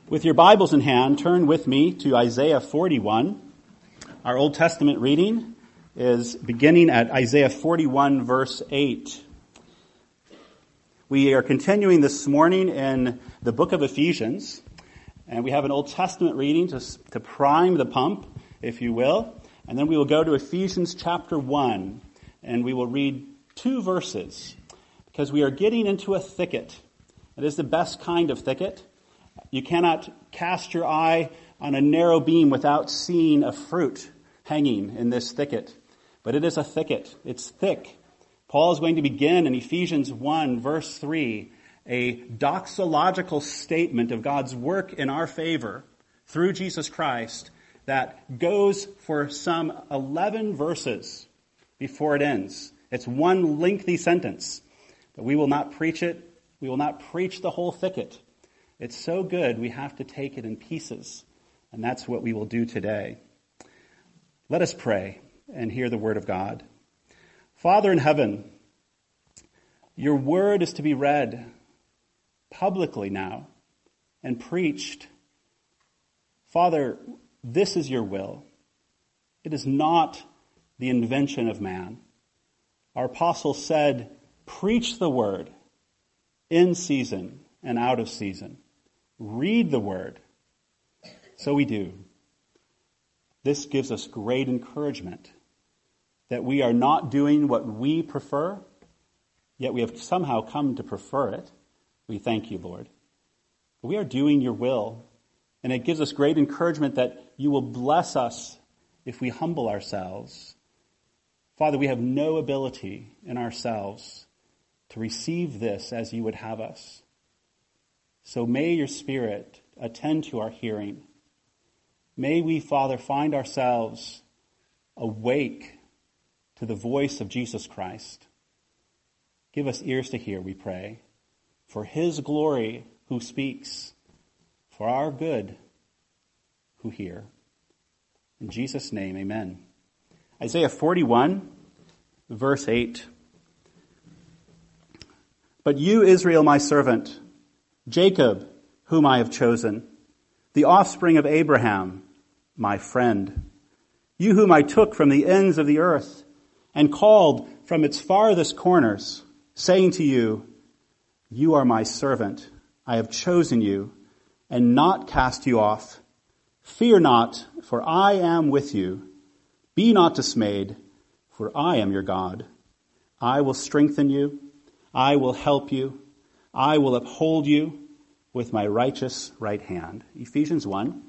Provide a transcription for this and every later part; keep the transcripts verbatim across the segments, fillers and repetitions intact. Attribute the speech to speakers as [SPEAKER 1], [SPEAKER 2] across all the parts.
[SPEAKER 1] With your Bibles in hand, turn with me to Isaiah forty-one. Our Old Testament reading is beginning at Isaiah forty-one, verse eight. We are continuing this morning in the book of Ephesians, and we have an Old Testament reading to, to prime the pump, if you will, and then we will go to Ephesians chapter one, and we will read two verses, because we are getting into a thicket. It is the best kind of thicket. You cannot cast your eye on a narrow beam without seeing a fruit hanging in this thicket. But it is a thicket. It's thick. Paul is going to begin in Ephesians one, verse three, a doxological statement of God's work in our favor through Jesus Christ that goes for some eleven verses before it ends. It's one lengthy sentence, but we will not preach it. We will not preach the whole thicket. It's so good, we have to take it in pieces. And that's what we will do today. Let us pray and hear the word of God. Father in heaven, your word is to be read publicly now and preached. Father, this is your will. It is not the invention of man. Our apostle said, preach the word in season and out of season. Read the word. So we do. This gives us great encouragement that we are not doing what we prefer, yet we have somehow come to prefer it. We thank you, Lord. We are doing your will, and it gives us great encouragement that you will bless us if we humble ourselves. Father, we have no ability in ourselves to receive this as you would have us. So may your Spirit attend to our hearing. May we, Father, find ourselves awake to the voice of Jesus Christ. Give us ears to hear, we pray, for his glory who speaks, for our good who hear. In Jesus' name, amen. Isaiah forty-one, verse eight. But you, Israel, my servant, Jacob, whom I have chosen, the offspring of Abraham, my friend, you whom I took from the ends of the earth and called from its farthest corners, saying to you, you are my servant, I have chosen you and not cast you off. Fear not, for I am with you. Be not dismayed, for I am your God. I will strengthen you. I will help you. I will uphold you with my righteous right hand. Ephesians one.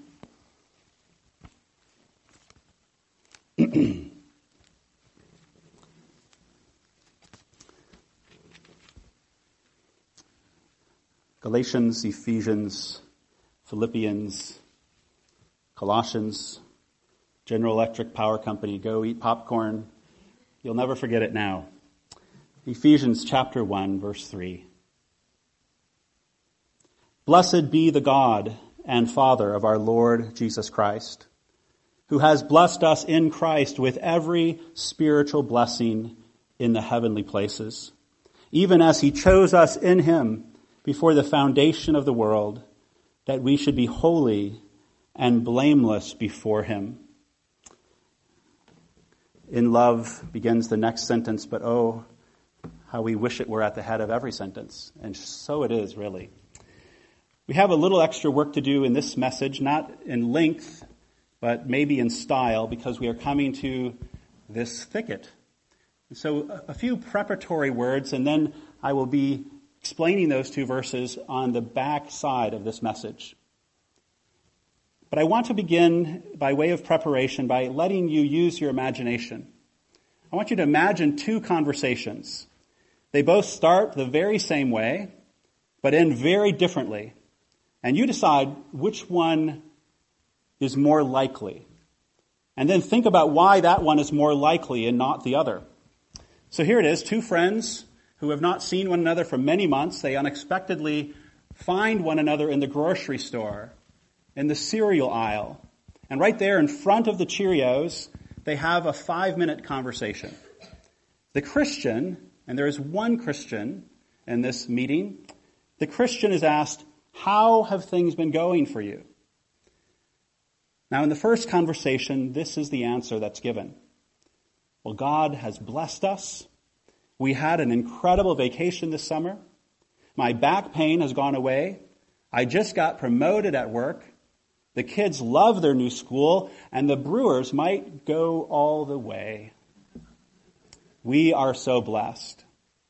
[SPEAKER 1] Galatians, Ephesians, Philippians, Colossians, General Electric Power Company, go eat popcorn. You'll never forget it now. Ephesians chapter one, verse three. Blessed be the God and Father of our Lord Jesus Christ, who has blessed us in Christ with every spiritual blessing in the heavenly places, even as he chose us in him before the foundation of the world, that we should be holy and blameless before him. In love begins the next sentence, but oh, how we wish it were at the head of every sentence. And so it is, really. We have a little extra work to do in this message, not in length, but maybe in style, because we are coming to this thicket. So a few preparatory words, and then I will be explaining those two verses on the back side of this message. But I want to begin by way of preparation by letting you use your imagination. I want you to imagine two conversations. They both start the very same way, but end very differently. And you decide which one is more likely. And then think about why that one is more likely and not the other. So here it is, two friends who have not seen one another for many months. They unexpectedly find one another in the grocery store, in the cereal aisle. And right there in front of the Cheerios, they have a five-minute conversation. The Christian, and there is one Christian in this meeting, the Christian is asked, How have things been going for you? Now, in the first conversation, this is the answer that's given. Well, God has blessed us. We had an incredible vacation this summer. My back pain has gone away. I just got promoted at work. The kids love their new school, and the Brewers might go all the way. We are so blessed.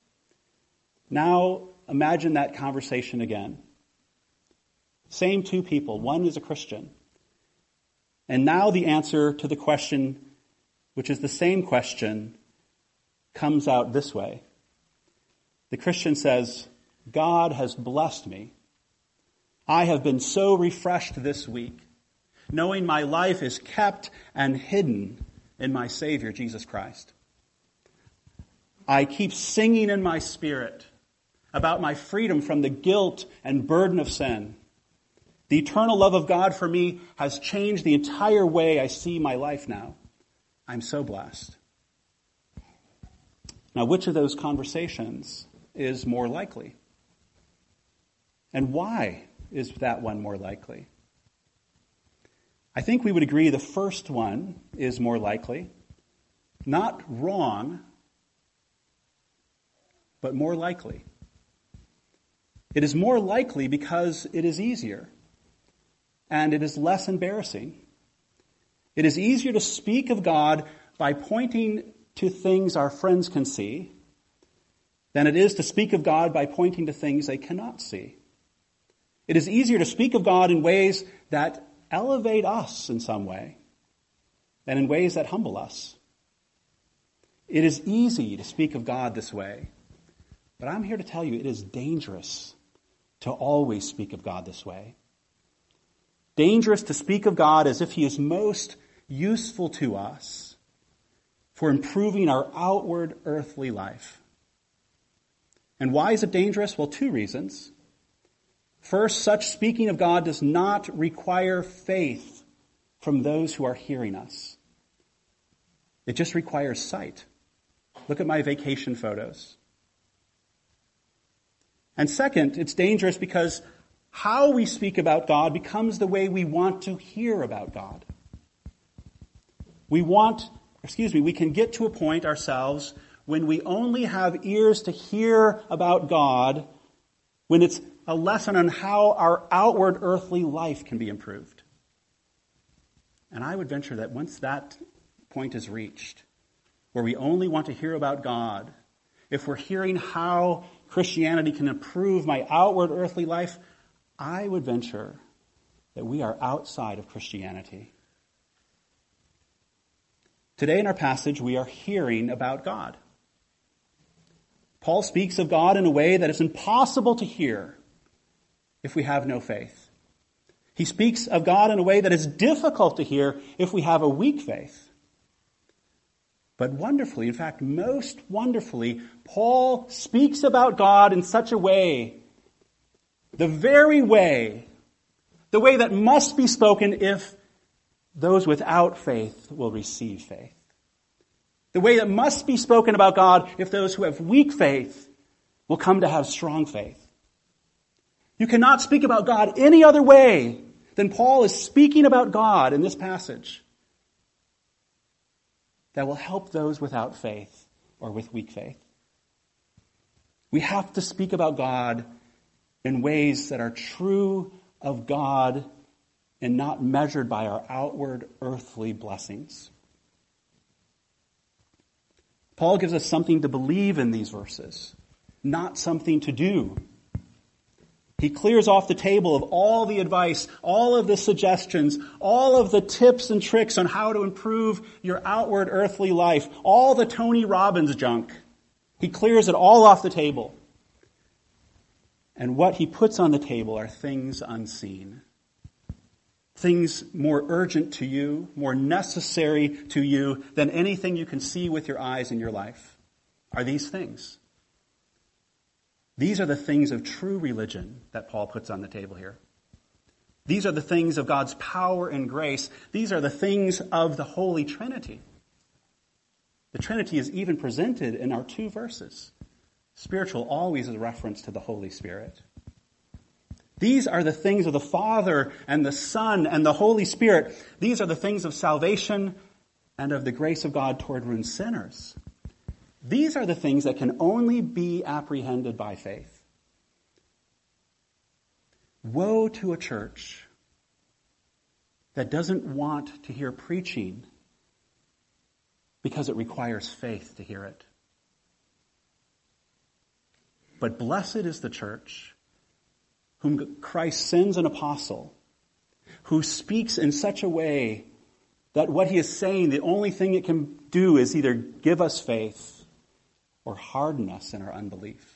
[SPEAKER 1] Now, imagine that conversation again. Same two people. One is a Christian. And now the answer to the question, which is the same question, comes out this way. The Christian says, God has blessed me. I have been so refreshed this week, knowing my life is kept and hidden in my Savior, Jesus Christ. I keep singing in my spirit about my freedom from the guilt and burden of sin. The eternal love of God for me has changed the entire way I see my life now. I'm so blessed. Now, which of those conversations is more likely? And why is that one more likely? I think we would agree the first one is more likely. Not wrong, but more likely. It is more likely because it is easier. And it is less embarrassing. It is easier to speak of God by pointing to things our friends can see than it is to speak of God by pointing to things they cannot see. It is easier to speak of God in ways that elevate us in some way than in ways that humble us. It is easy to speak of God this way, but I'm here to tell you it is dangerous to always speak of God this way. Dangerous to speak of God as if he is most useful to us for improving our outward earthly life. And why is it dangerous? Well, two reasons. First, such speaking of God does not require faith from those who are hearing us. It just requires sight. Look at my vacation photos. And second, it's dangerous because how we speak about God becomes the way we want to hear about God. We want, excuse me, we can get to a point ourselves when we only have ears to hear about God, when it's a lesson on how our outward earthly life can be improved. And I would venture that once that point is reached, where we only want to hear about God, if we're hearing how Christianity can improve my outward earthly life, I would venture that we are outside of Christianity. Today in our passage, we are hearing about God. Paul speaks of God in a way that is impossible to hear if we have no faith. He speaks of God in a way that is difficult to hear if we have a weak faith. But wonderfully, in fact, most wonderfully, Paul speaks about God in such a way, the very way, the way that must be spoken if those without faith will receive faith. The way that must be spoken about God if those who have weak faith will come to have strong faith. You cannot speak about God any other way than Paul is speaking about God in this passage that will help those without faith or with weak faith. We have to speak about God in ways that are true of God and not measured by our outward earthly blessings. Paul gives us something to believe in these verses, not something to do. He clears off the table of all the advice, all of the suggestions, all of the tips and tricks on how to improve your outward earthly life, all the Tony Robbins junk. He clears it all off the table. And what he puts on the table are things unseen. Things more urgent to you, more necessary to you than anything you can see with your eyes in your life are these things. These are the things of true religion that Paul puts on the table here. These are the things of God's power and grace. These are the things of the Holy Trinity. The Trinity is even presented in our two verses. Spiritual always is a reference to the Holy Spirit. These are the things of the Father and the Son and the Holy Spirit. These are the things of salvation and of the grace of God toward ruined sinners. These are the things that can only be apprehended by faith. Woe to a church that doesn't want to hear preaching because it requires faith to hear it. But blessed is the church whom Christ sends an apostle, who speaks in such a way that what he is saying, the only thing it can do is either give us faith or harden us in our unbelief.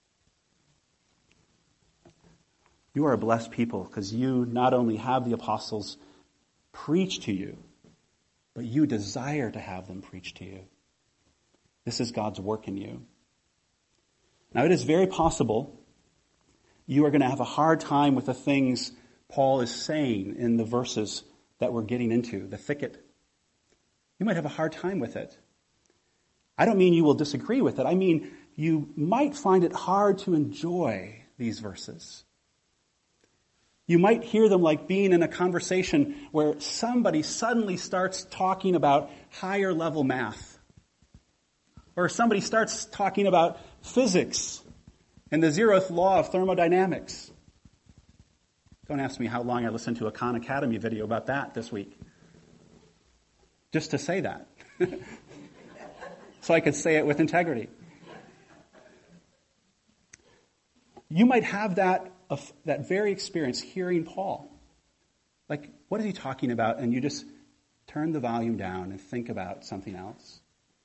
[SPEAKER 1] You are a blessed people because you not only have the apostles preach to you, but you desire to have them preach to you. This is God's work in you. Now, it is very possible you are going to have a hard time with the things Paul is saying in the verses that we're getting into, the thicket. You might have a hard time with it. I don't mean you will disagree with it. I mean you might find it hard to enjoy these verses. You might hear them like being in a conversation where somebody suddenly starts talking about higher level math. Or somebody starts talking about physics and the zeroth law of thermodynamics. Don't ask me how long I listened to a Khan Academy video about that this week. Just to say that. So I could say it with integrity. You might have that, uh, that very experience hearing Paul. Like, what is he talking about? And you just turn the volume down and think about something else.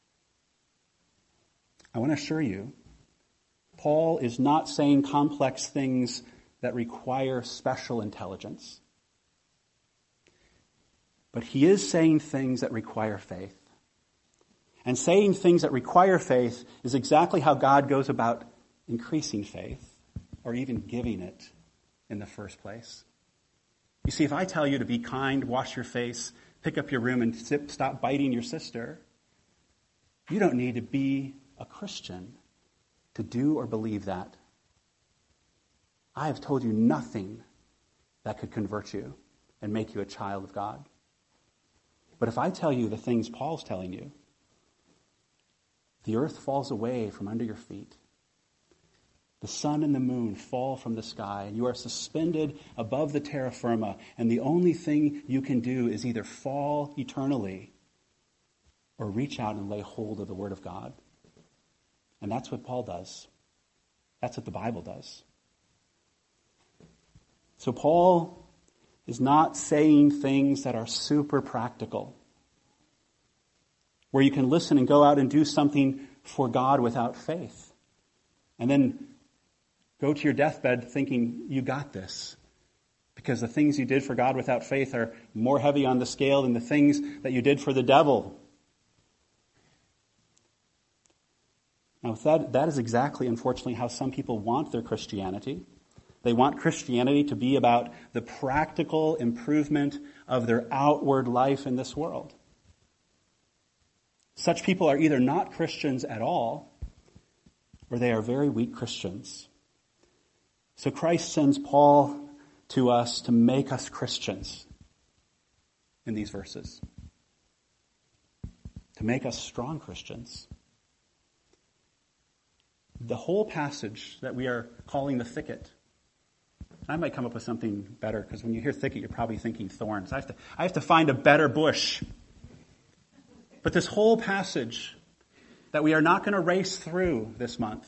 [SPEAKER 1] I want to assure you, Paul is not saying complex things that require special intelligence. But he is saying things that require faith. And saying things that require faith is exactly how God goes about increasing faith, or even giving it in the first place. You see, if I tell you to be kind, wash your face, pick up your room, and sip, stop biting your sister, you don't need to be a Christian to do or believe that. I have told you nothing that could convert you and make you a child of God. But if I tell you the things Paul's telling you, the earth falls away from under your feet. The sun and the moon fall from the sky, and you are suspended above the terra firma, and the only thing you can do is either fall eternally or reach out and lay hold of the Word of God. And that's what Paul does. That's what the Bible does. So Paul is not saying things that are super practical, where you can listen and go out and do something for God without faith, and then go to your deathbed thinking you got this, because the things you did for God without faith are more heavy on the scale than the things that you did for the devil. Now, that, that is exactly, unfortunately, how some people want their Christianity. They want Christianity to be about the practical improvement of their outward life in this world. Such people are either not Christians at all, or they are very weak Christians. So Christ sends Paul to us to make us Christians in these verses, to make us strong Christians. The whole passage that we are calling the thicket, I might come up with something better, because when you hear thicket, you're probably thinking thorns. I have to, I have to find a better bush. But this whole passage that we are not going to race through this month,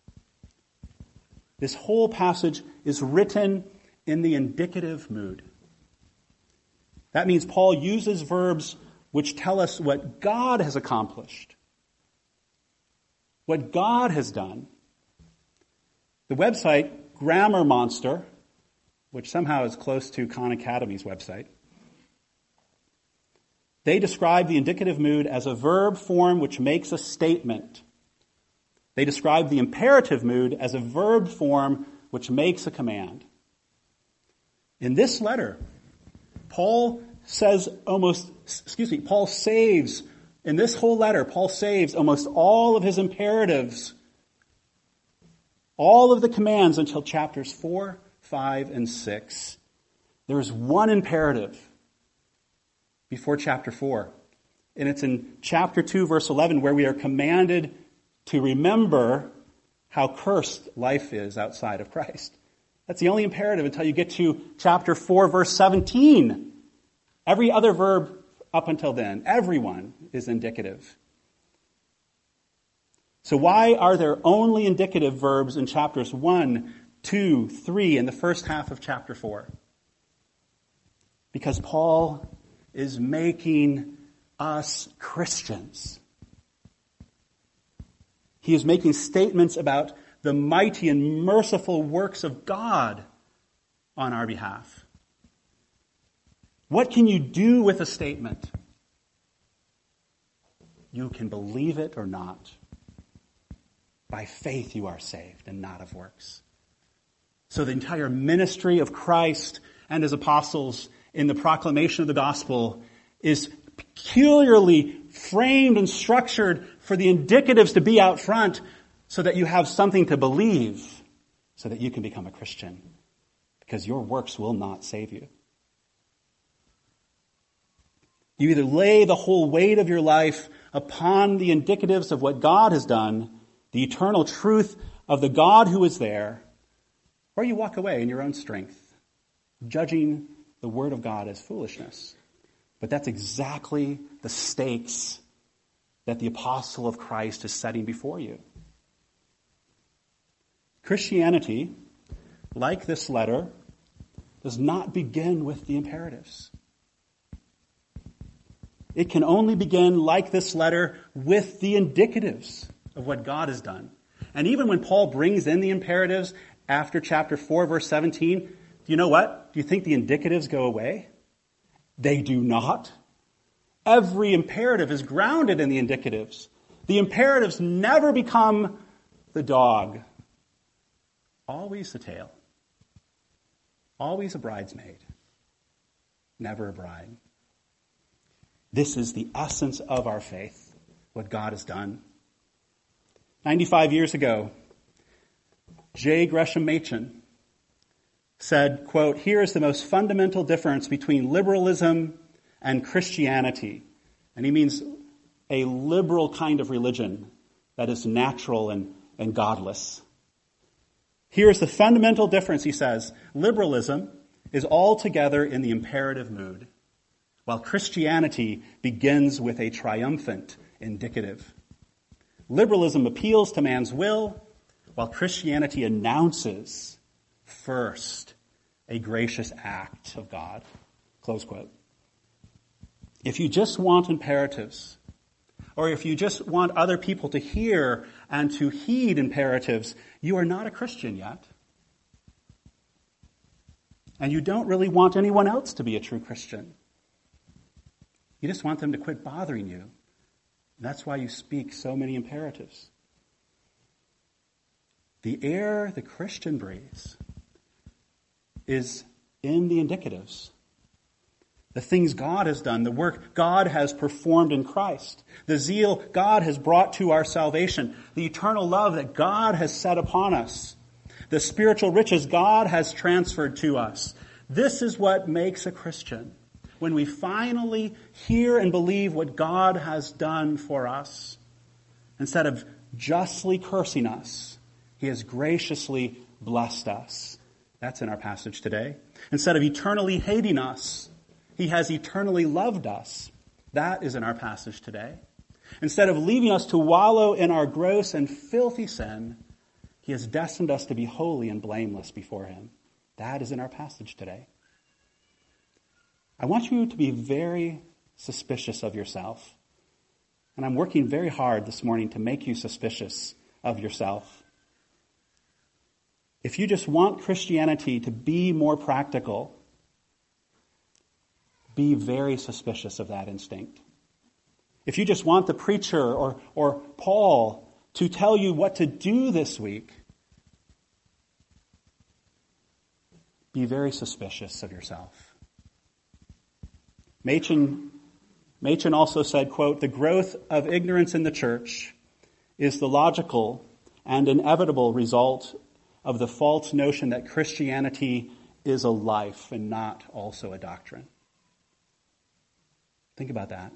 [SPEAKER 1] this whole passage is written in the indicative mood. That means Paul uses verbs which tell us what God has accomplished, what God has done. The website Grammar Monster, which somehow is close to Khan Academy's website, they describe the indicative mood as a verb form which makes a statement. They describe the imperative mood as a verb form which makes a command. In this letter, Paul says almost, excuse me, Paul saves, in this whole letter, Paul saves almost all of his imperatives, all of the commands until chapters four, five, and six, there is one imperative before chapter four. And it's in chapter two, verse eleven, where we are commanded to remember how cursed life is outside of Christ. That's the only imperative until you get to chapter four, verse seventeen. Every other verb up until then, everyone, is indicative. So why are there only indicative verbs in chapters one, two, three, and the first half of chapter four? Because Paul is making us Christians. He is making statements about the mighty and merciful works of God on our behalf. What can you do with a statement? You can believe it or not. By faith you are saved, and not of works. So the entire ministry of Christ and his apostles in the proclamation of the gospel is peculiarly framed and structured for the indicatives to be out front so that you have something to believe, so that you can become a Christian, because your works will not save you. You either lay the whole weight of your life upon the indicatives of what God has done, the eternal truth of the God who is there, or you walk away in your own strength, judging the word of God as foolishness. But that's exactly the stakes that the apostle of Christ is setting before you. Christianity, like this letter, does not begin with the imperatives. It can only begin, like this letter, with the indicatives of what God has done. And even when Paul brings in the imperatives after chapter four, verse seventeen, do you know what? Do you think the indicatives go away? They do not. Every imperative is grounded in the indicatives. The imperatives never become the dog. Always the tail. Always a bridesmaid. Never a bride. This is the essence of our faith, what God has done. ninety-five years ago, J. Gresham Machen said, quote, "Here is the most fundamental difference between liberalism and Christianity." And he means a liberal kind of religion that is natural and, and godless. Here's the fundamental difference, he says. Liberalism is altogether in the imperative mood, while Christianity begins with a triumphant indicative. Liberalism appeals to man's will, while Christianity announces first a gracious act of God. Close quote. If you just want imperatives, or if you just want other people to hear and to heed imperatives, you are not a Christian yet. And you don't really want anyone else to be a true Christian. You just want them to quit bothering you. That's why you speak so many imperatives. The air the Christian breathes is in the indicatives. The things God has done, the work God has performed in Christ, the zeal God has brought to our salvation, the eternal love that God has set upon us, the spiritual riches God has transferred to us. This is what makes a Christian. When we finally hear and believe what God has done for us, instead of justly cursing us, he has graciously blessed us. That's in our passage today. Instead of eternally hating us, he has eternally loved us. That is in our passage today. Instead of leaving us to wallow in our gross and filthy sin, he has destined us to be holy and blameless before him. That is in our passage today. I want you to be very suspicious of yourself. And I'm working very hard this morning to make you suspicious of yourself. If you just want Christianity to be more practical, be very suspicious of that instinct. If you just want the preacher or, or Paul to tell you what to do this week, be very suspicious of yourself. Machen, Machen also said, quote, "The growth of ignorance in the church is the logical and inevitable result of the false notion that Christianity is a life and not also a doctrine. Think about that.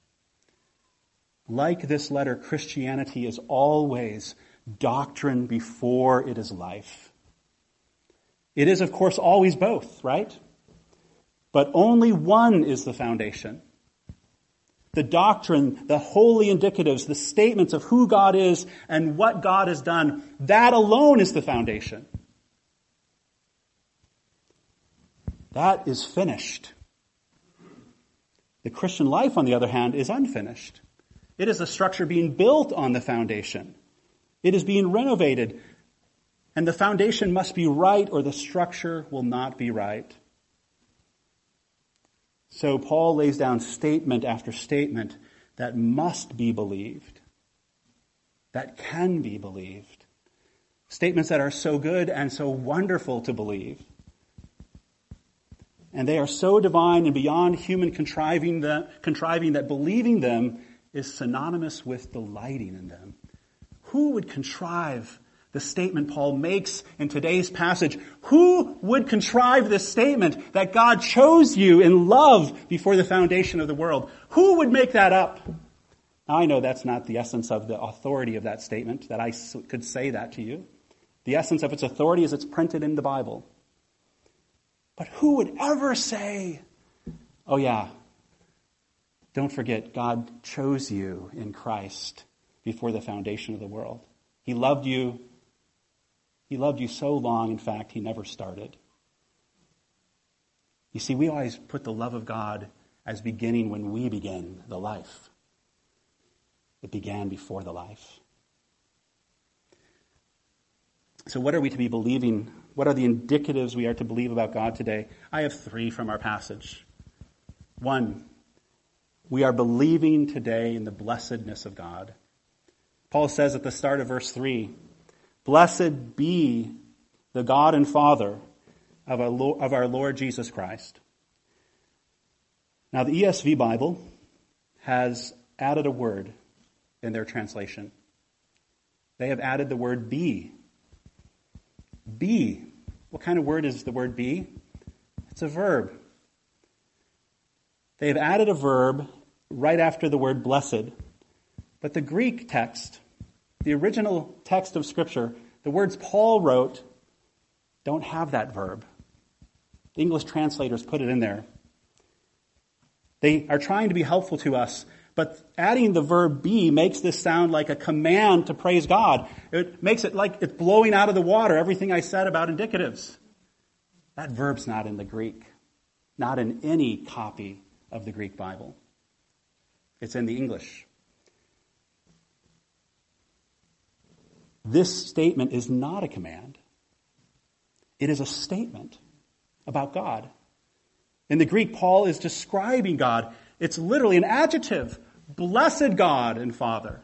[SPEAKER 1] Like this letter, Christianity is always doctrine before it is life. It is, of course, always both, right? But only one is the foundation. The doctrine, the holy indicatives, the statements of who God is and what God has done, that alone is the foundation. That is finished. The Christian life, on the other hand, is unfinished. It is a structure being built on the foundation. It is being renovated. And the foundation must be right or the structure will not be right. So Paul lays down statement after statement that must be believed, that can be believed. Statements that are so good and so wonderful to believe. And they are so divine and beyond human contriving that, contriving that believing them is synonymous with delighting in them. Who would contrive the statement Paul makes in today's passage? Who would contrive this statement that God chose you in love before the foundation of the world? Who would make that up? Now, I know that's not the essence of the authority of that statement, that I could say that to you. The essence of its authority is it's printed in the Bible. But who would ever say, oh yeah, don't forget, God chose you in Christ before the foundation of the world. He loved you. He loved you so long, in fact, he never started. You see, we always put the love of God as beginning when we begin the life. It began before the life. So what are we to be believing? What are the indicatives we are to believe about God today? I have three from our passage. One, we are believing today in the blessedness of God. Paul says at the start of verse three, blessed be the God and Father of our, Lord, of our Lord Jesus Christ. Now the E S V Bible has added a word in their translation. They have added the word be. Be. What kind of word is the word be? It's a verb. They have added a verb right after the word blessed. But the Greek text, the original text of Scripture, the words Paul wrote, don't have that verb. The English translators put it in there. They are trying to be helpful to us, but adding the verb be makes this sound like a command to praise God. It makes it like it's blowing out of the water everything I said about indicatives. That verb's not in the Greek, not in any copy of the Greek Bible. It's in the English. This statement is not a command. It is a statement about God. In the Greek, Paul is describing God. It's literally an adjective. Blessed God and Father.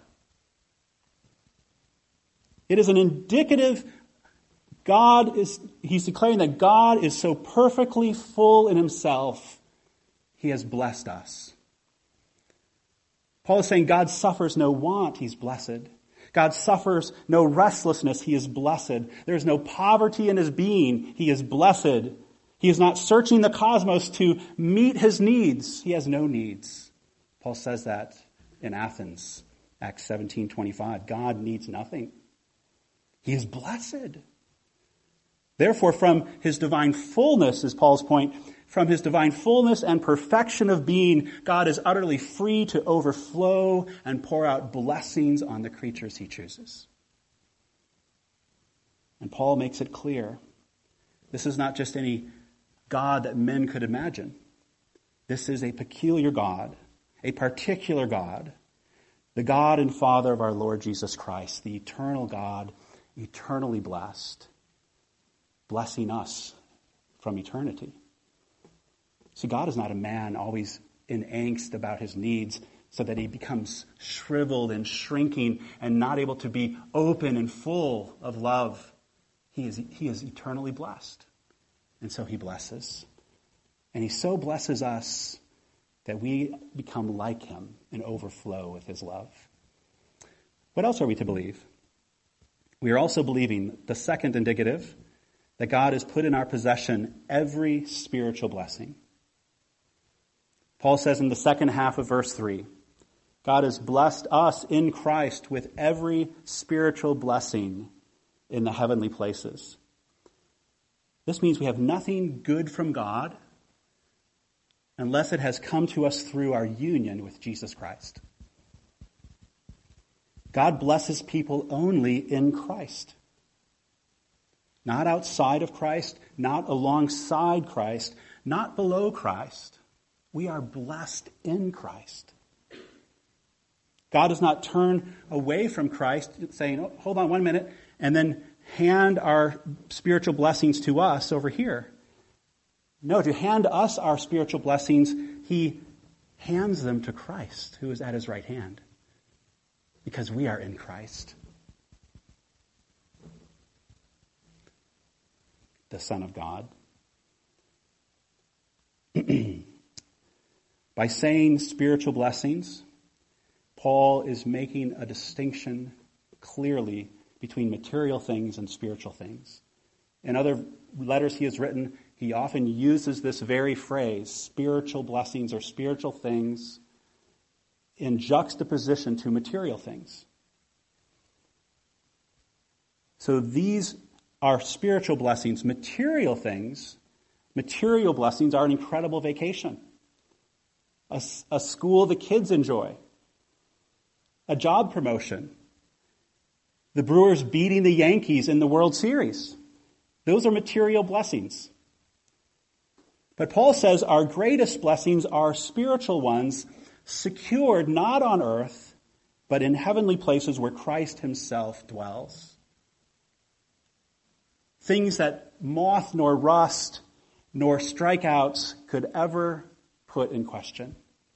[SPEAKER 1] It is an indicative. God is, he's declaring that God is so perfectly full in himself, he has blessed us. Paul is saying God suffers no want, he's blessed. God suffers no restlessness, he is blessed. There is no poverty in his being, he is blessed. He is not searching the cosmos to meet his needs. He has no needs. Paul says that in Athens, Acts seventeen twenty-five. God needs nothing. He is blessed. Therefore, from his divine fullness, is Paul's point, from his divine fullness and perfection of being, God is utterly free to overflow and pour out blessings on the creatures he chooses. And Paul makes it clear, this is not just any God that men could imagine. This is a peculiar God, a particular God, the God and Father of our Lord Jesus Christ, the eternal God, eternally blessed, blessing us from eternity. See, God is not a man always in angst about his needs so that he becomes shriveled and shrinking and not able to be open and full of love. He is, he is eternally blessed. And so he blesses. And he so blesses us that we become like him and overflow with his love. What else are we to believe? We are also believing the second indicative, that God has put in our possession every spiritual blessing. Paul says in the second half of verse three, God has blessed us in Christ with every spiritual blessing in the heavenly places. This means we have nothing good from God unless it has come to us through our union with Jesus Christ. God blesses people only in Christ. Not outside of Christ, not alongside Christ, not below Christ. We are blessed in Christ. God does not turn away from Christ, saying, oh, hold on one minute, and then hand our spiritual blessings to us over here. No, to hand us our spiritual blessings, he hands them to Christ, who is at his right hand, because we are in Christ, the Son of God. By saying spiritual blessings, Paul is making a distinction clearly between material things and spiritual things. In other letters he has written, he often uses this very phrase, spiritual blessings or spiritual things, in juxtaposition to material things. So these are spiritual blessings. Material things, material blessings are an incredible vacation. A, a school the kids enjoy. A job promotion. The Brewers beating the Yankees in the World Series. Those are material blessings. But Paul says our greatest blessings are spiritual ones, secured not on earth, but in heavenly places where Christ himself dwells. Things that moth nor rust nor strikeouts could ever put in question.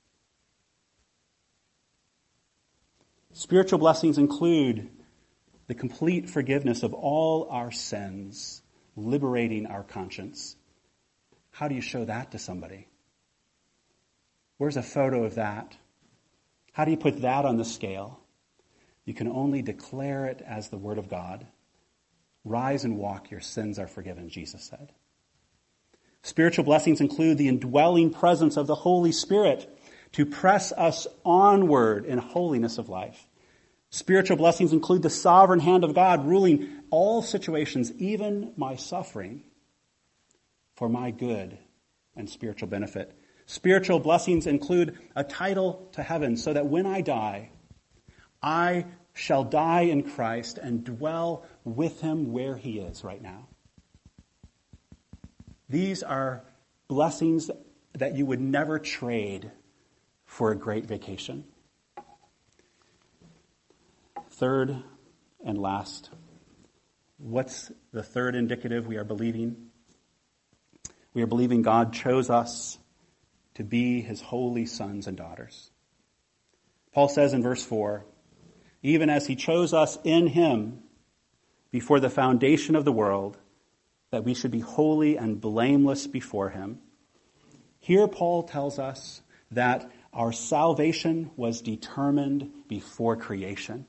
[SPEAKER 1] Spiritual blessings include the complete forgiveness of all our sins, liberating our conscience. How do you show that to somebody? Where's a photo of that? How do you put that on the scale? You can only declare it as the Word of God. Rise and walk, your sins are forgiven, Jesus said. Spiritual blessings include the indwelling presence of the Holy Spirit to press us onward in holiness of life. Spiritual blessings include the sovereign hand of God ruling all situations, even my suffering, for my good and spiritual benefit. Spiritual blessings include a title to heaven so that when I die, I shall die in Christ and dwell with him where he is right now. These are blessings that you would never trade for a great vacation. Third and last, what's the third indicative we are believing? We are believing God chose us to be his holy sons and daughters. Paul says in verse four, even as he chose us in him before the foundation of the world, that we should be holy and blameless before him. Here Paul tells us that our salvation was determined before creation.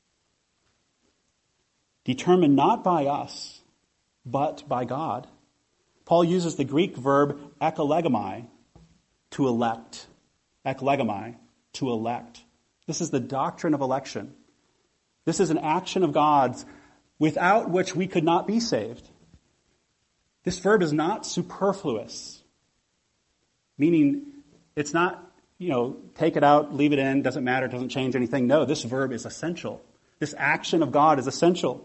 [SPEAKER 1] Determined not by us, but by God. Paul uses the Greek verb ekologomai, to elect. Ekologomai, to elect. This is the doctrine of election. This is an action of God's without which we could not be saved. This verb is not superfluous, meaning it's not, you know, take it out, leave it in, doesn't matter, doesn't change anything. No, this verb is essential. This action of God is essential.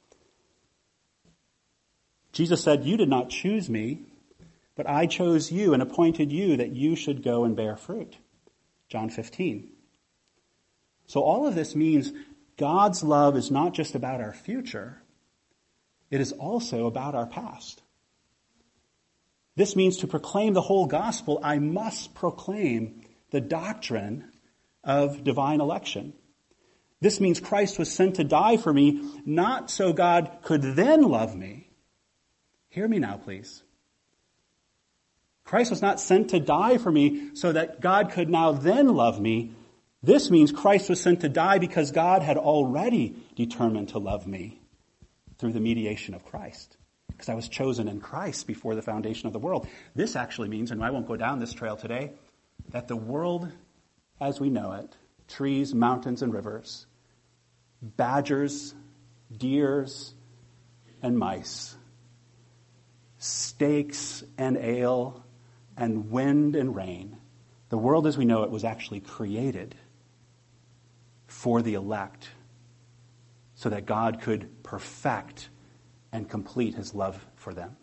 [SPEAKER 1] Jesus said, you did not choose me, but I chose you and appointed you that you should go and bear fruit. John fifteen. So all of this means God's love is not just about our future, it is also about our past. This means to proclaim the whole gospel, I must proclaim the doctrine of divine election. This means Christ was sent to die for me, not so God could then love me. Hear me now, please. Christ was not sent to die for me so that God could now then love me. This means Christ was sent to die because God had already determined to love me through the mediation of Christ. Because I was chosen in Christ before the foundation of the world. This actually means, and I won't go down this trail today, that the world as we know it, trees, mountains, and rivers, badgers, deers, and mice, steaks and ale, and wind and rain, the world as we know it was actually created for the elect so that God could perfect and complete his love for them.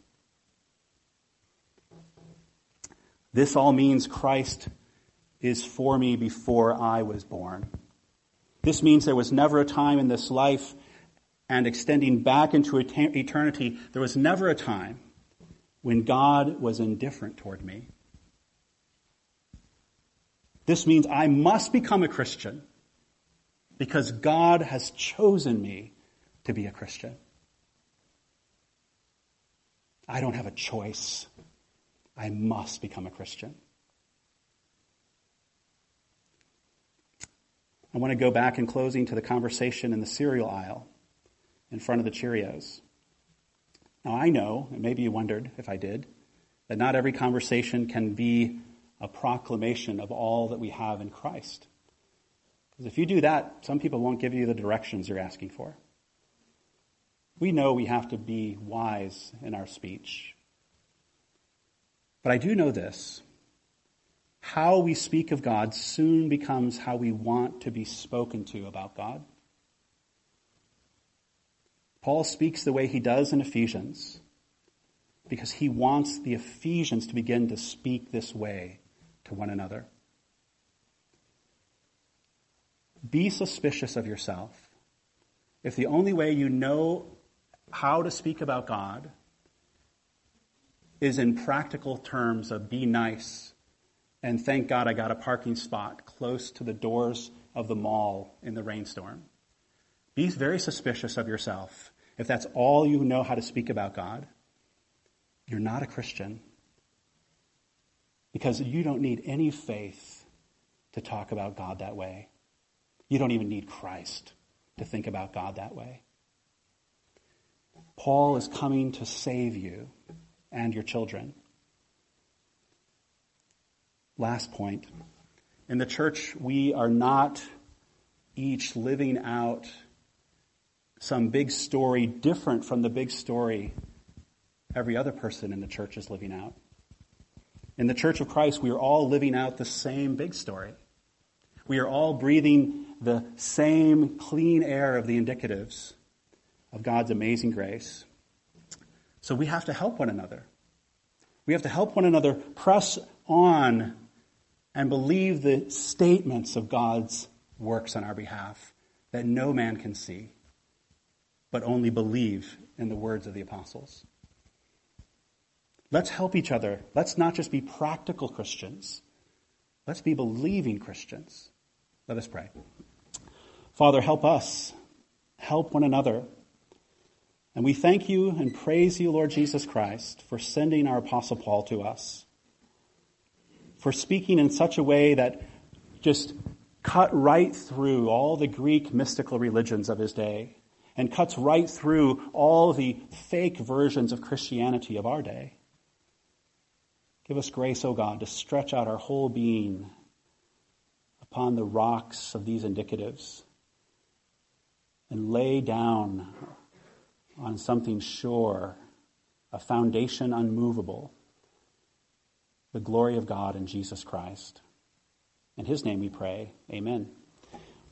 [SPEAKER 1] This all means Christ is for me before I was born. This means there was never a time in this life, and extending back into eternity, there was never a time when God was indifferent toward me. This means I must become a Christian because God has chosen me to be a Christian. I don't have a choice. I must become a Christian. I want to go back in closing to the conversation in the cereal aisle in front of the Cheerios. Now I know, and maybe you wondered if I did, that not every conversation can be a proclamation of all that we have in Christ. Because if you do that, some people won't give you the directions you're asking for. We know we have to be wise in our speech. But I do know this. How we speak of God soon becomes how we want to be spoken to about God. Paul speaks the way he does in Ephesians because he wants the Ephesians to begin to speak this way to one another. Be suspicious of yourself. If the only way you know how to speak about God is in practical terms of be nice, and thank God I got a parking spot close to the doors of the mall in the rainstorm. Be very suspicious of yourself. If that's all you know how to speak about God, you're not a Christian. Because you don't need any faith to talk about God that way. You don't even need Christ to think about God that way. Paul is coming to save you and your children. Last point. In the church, we are not each living out some big story different from the big story every other person in the church is living out. In the Church of Christ, we are all living out the same big story. We are all breathing the same clean air of the indicatives of God's amazing grace. So we have to help one another. We have to help one another press on and believe the statements of God's works on our behalf that no man can see, but only believe in the words of the apostles. Let's help each other. Let's not just be practical Christians. Let's be believing Christians. Let us pray. Father, help us. Help one another. And we thank you and praise you, Lord Jesus Christ, for sending our Apostle Paul to us, for speaking in such a way that just cut right through all the Greek mystical religions of his day and cuts right through all the fake versions of Christianity of our day. Give us grace, O God, to stretch out our whole being upon the rocks of these indicatives and lay down on something sure, a foundation unmovable, the glory of God in Jesus Christ. In his name we pray, amen.